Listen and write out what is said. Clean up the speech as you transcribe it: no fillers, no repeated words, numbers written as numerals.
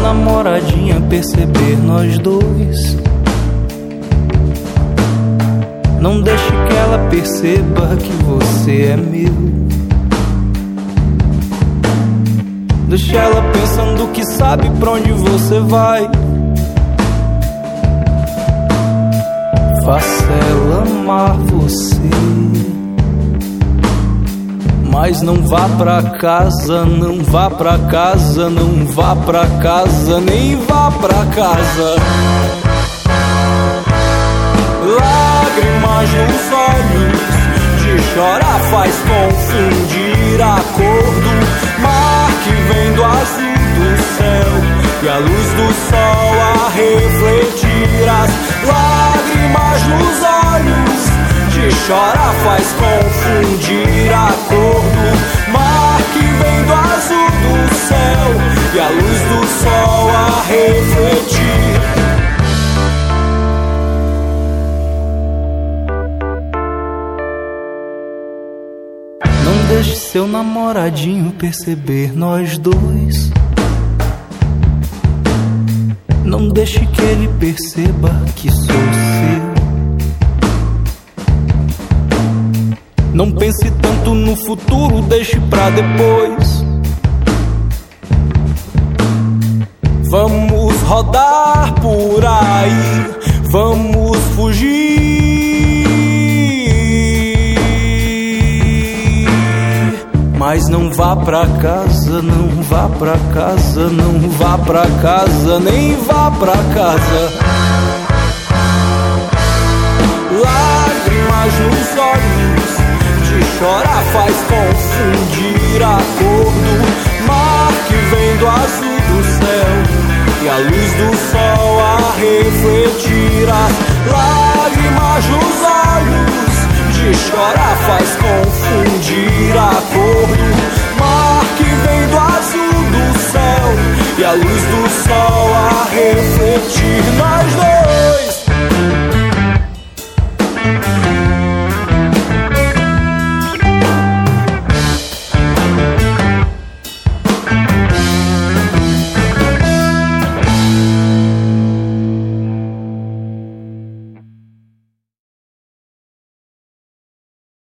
namoradinha perceber nós dois. Não deixe que ela perceba que você é meu. Deixa ela pensando que sabe pra onde você vai. Faça ela amar você, mas não vá pra casa, não vá pra casa, não vá pra casa, nem vá pra casa. Lágrimas nos olhos, de chorar faz confundir acordo. Mar que vem do azul do céu e a luz do sol a refletir. As lágrimas nos olhos, de chorar faz confundir acordo. Mar que vem do azul do céu e a luz do sol a refletir. Não deixe seu namoradinho perceber nós dois. Não deixe que ele perceba que sou seu. Não pense tanto no futuro, deixe pra depois. Vamos rodar por aí, vamos fugir. Mas não vá pra casa, não vá pra casa, não vá pra casa, nem vá pra casa. Lágrimas nos olhos, de chorar faz confundir acordo. Mar que vem do azul do céu e a luz do sol a refletir. As lágrimas nos olhos, de chorar faz confundir acordo. Mar que vem do azul do céu e a luz do sol a